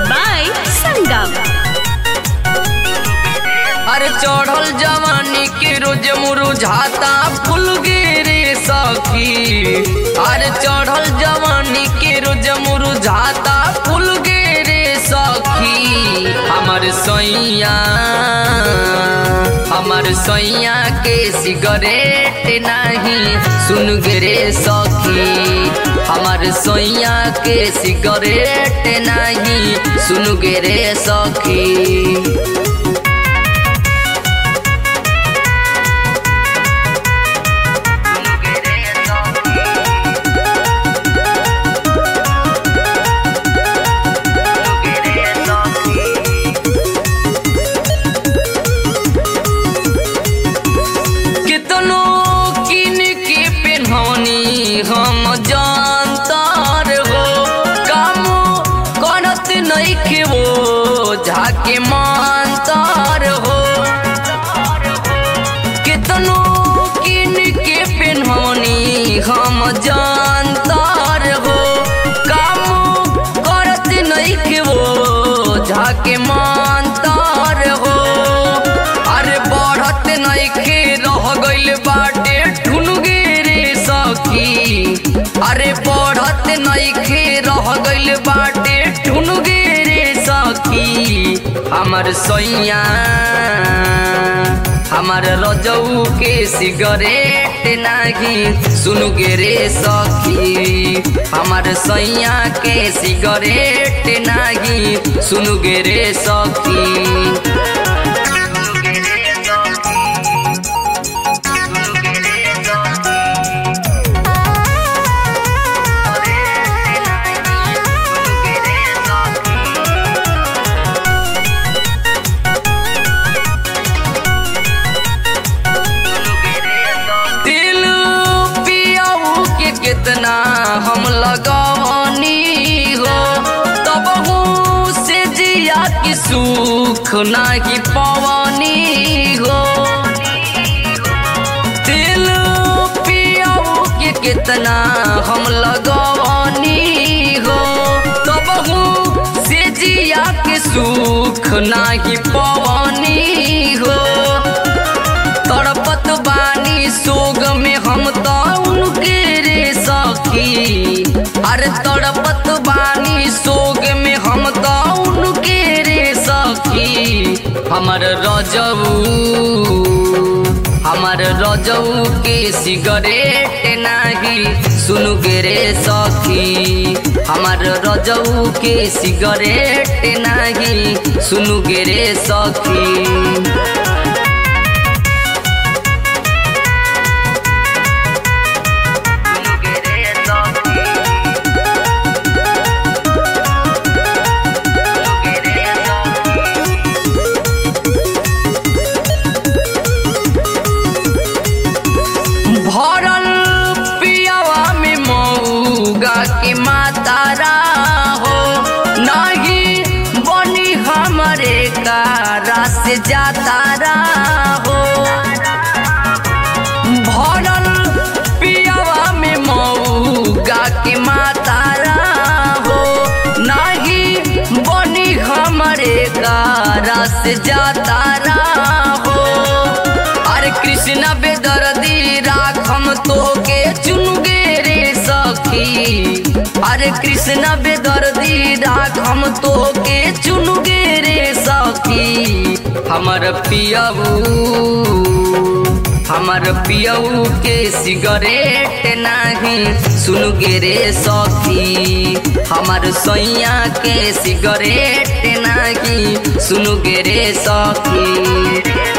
by Sangam। अरे चढ़ल जवानी के रोज मुरझाता फूल गिरे सखी। अरे चढ़ल जवानी के रोज मुरझाता फूल गिरे सखी। हमर सैया के सिगरेट नहीं सुन गिरे सखी। हमर सैया के सिगरेट नहीं सुन गिरे सखी। हम जानतार हो काम करत नइखे वो झाके मानतार हो। कितनो किन के पेन्हनी हम जानतार हो काम करत नइखे वो झाके मानतार हो। अरे बढ़त नइखे रह गइल बाटे ठुनगे सखी। अरे बढ़त नइखे रह गइल बाटे ठुनगे रे सखी। हमर सैया हमर रजऊ के सिगरेट नाही सुनगे रे सखी। हमर सैया के सिगरेट नाही सुनगे रे सखी। कितना हम लगवनी हो तब से जिया की सुख नहीं पवनी हो। दिल पियाऊ के कितना हम लगवनी हो तब से जिया की सुख नहीं पवनी हो। तड़पत बानी सोग में हम तो उनके रे सखी। अरे तड़पत बानी सोग में हम तो उनके रे सखी। हमर रजऊ के सिगरेट नाही सुनगे रे सखी। हमर रजऊ के सिगरेट नाही सुनगे रे सखी। भरल पियावा में मऊगा के मातारा हो नहीं बनी हमरे कारा से जातारा हो। भरल पियावा में मऊगा के मातारा हो नहीं बनी हमरे कारा से जातारा हो। अरे कृष्णा बेदर्दी राखम तो के चुनगे रे सखी। अरे कृष्णा बेदर्दी राखम तो के चुनगे रे सखी। हमर पियऊ के सिगरेट नहीं सुनगे रे सखी। हमर सैया के सिगरेट नहीं सुनगे रे सखी।